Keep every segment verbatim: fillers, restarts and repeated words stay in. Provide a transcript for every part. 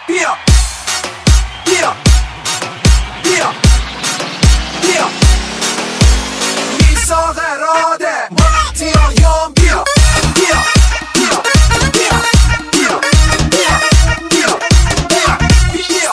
بیا بیا بیا بیا میثاق اراده تیاهیان بیا بیا بیا بیا بیا بیا بیا بیا بیا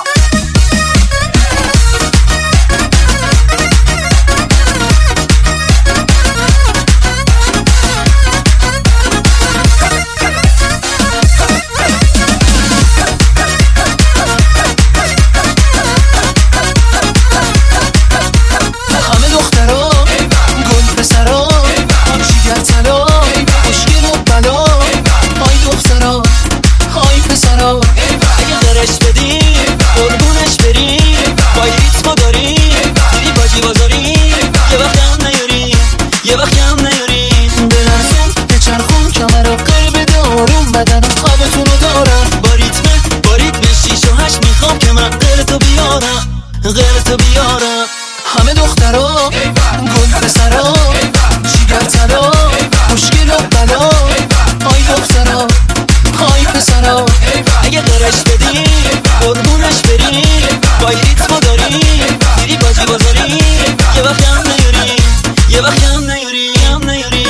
اگه غرش بدی قربونش بری با ریتمو داری دیدی باجی بازاری یه وقت هم نیاری یه وقت هم نیاری بلرزون بچرخون کمرو قلب دارون بدن خوابتونو دارم با ریتمه با ریتم شیش و هشت میخوام که من قلتو بیارم قلتو بیارم همه دخترا گل پسرا جیگر طلا مشکل و بلا آی دخترا آی پسرا اگه قرش بدی قربونش بری با ریتمو داری دیدی باجی بازاری یه وقت هم نیاری یه وقت هم نیاری هم نیاری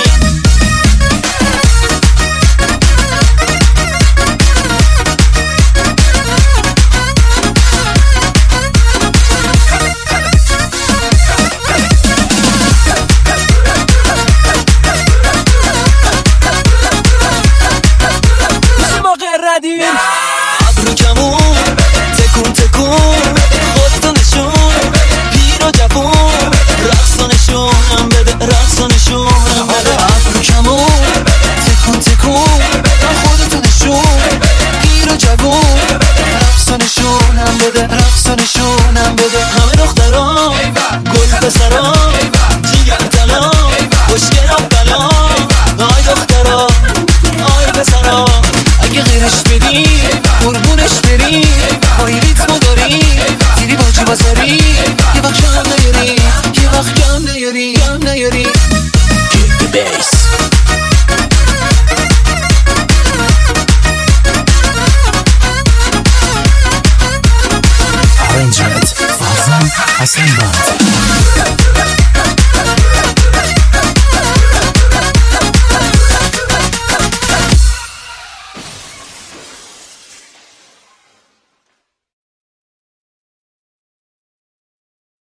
ابرو کمون تکون تکون خودتو نشون پیر و جوون رقص و نشونم بده رقص و نشونم بده ابرو کمون تکون تکون خودتو نشون پیر و جوون رقص و نشونم بده رقص و نشون